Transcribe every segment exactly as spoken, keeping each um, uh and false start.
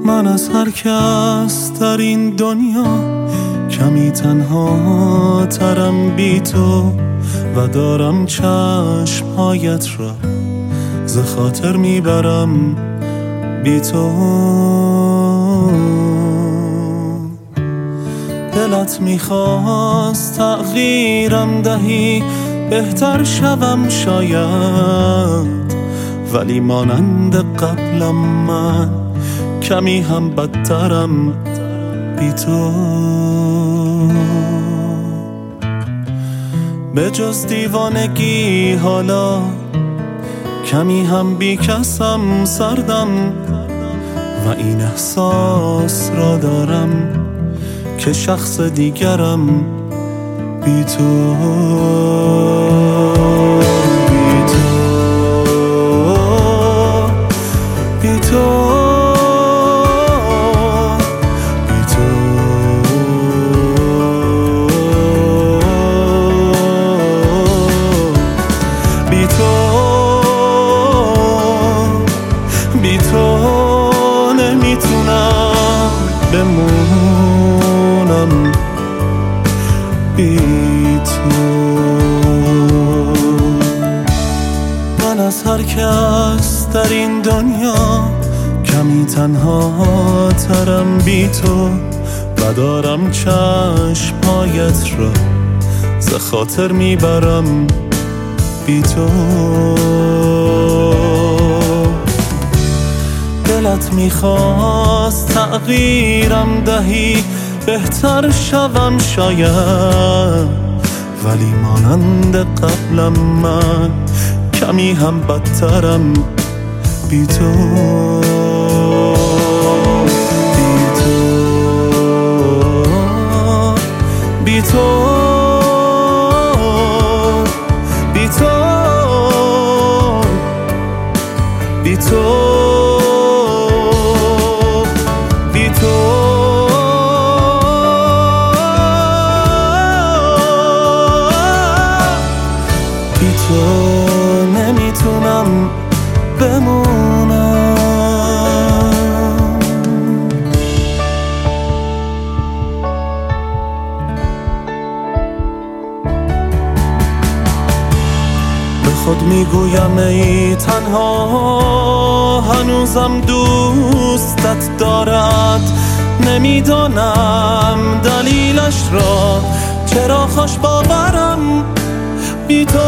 من از هر کس در این دنیا کمی تنها ترم بی تو و دارم چشمهایت را ز خاطر میبرم بی تو. دلت میخواست تغییرم دهی بهتر شوم شاید، ولی مانند قبلم من کمی هم بدترم بی تو. به جز دیوانگی حالا کمی هم بی کسم سردم و این احساس را دارم که شخص دیگرم بی تو. بی تو بی تو بی تو نمیتونم بمونم بی تو. من از هر کس در این دنیا کمی تنها ترم بی تو و دارم چشمهایت را ز خاطر میبرم بی تو. دلت میخواست تغییرم دهی بهتر شوم شاید، ولی مانند قبلم من کمی هم بدترم بی تو. بی تو بی تو بی تو بی تو بی تو نمیتونم بمونم. به خود میگویم ای تنها هنوزم دوستت دارد، نمیدانم دلیلش را چرا خوش باورم بی تو.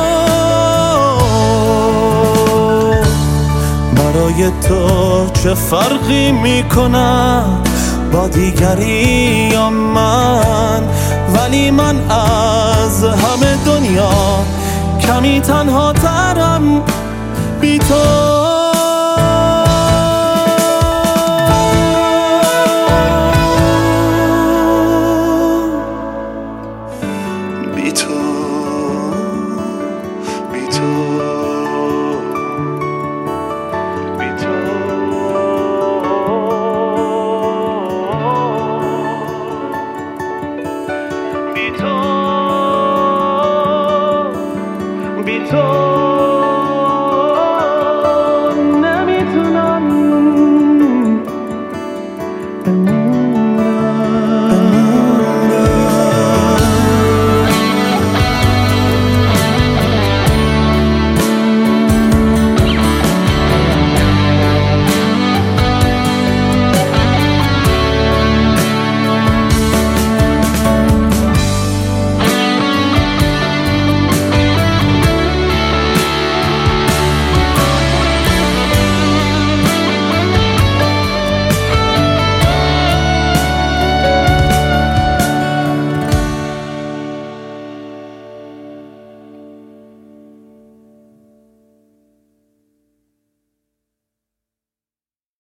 برای تو چه فرقی میکنه با دیگری یا من، ولی من از همه دنیا کمی تنها ترم بی تو.